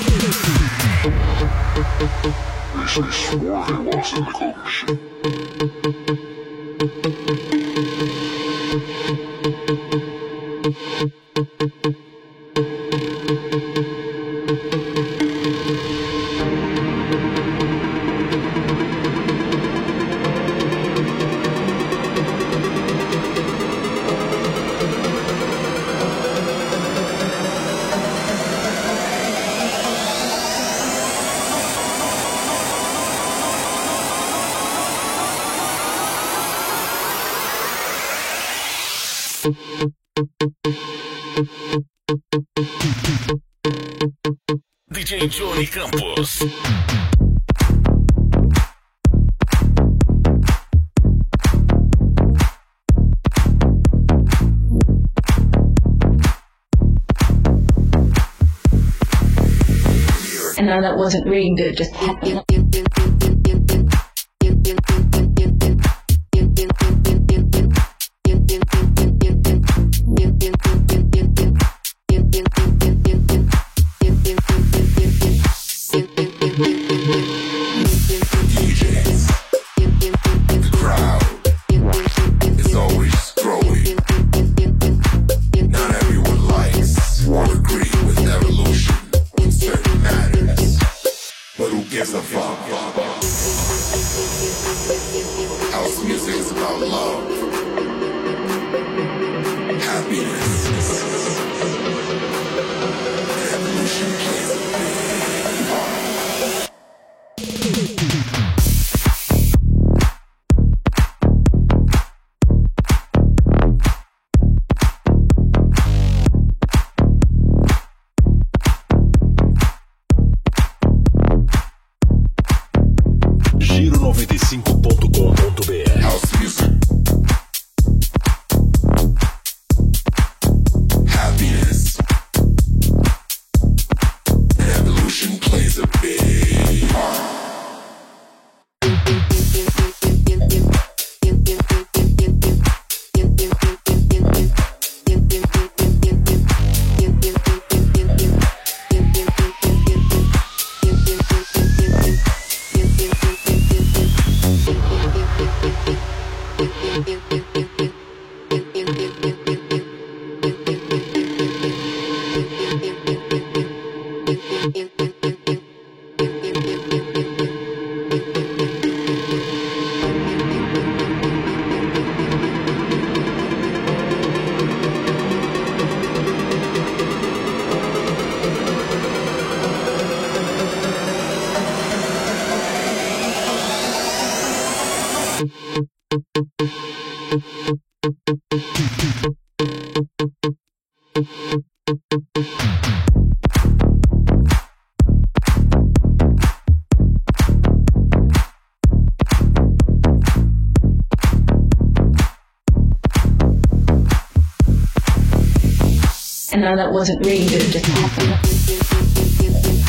They swore they lost in the coalition. DJ Johnny Campos. And now that wasn't really good, just happened. House music is about love, happiness, evolution plays a big part. Giro95.com.br House music, happiness, evolution plays a big part. And now that wasn't really good, just happened.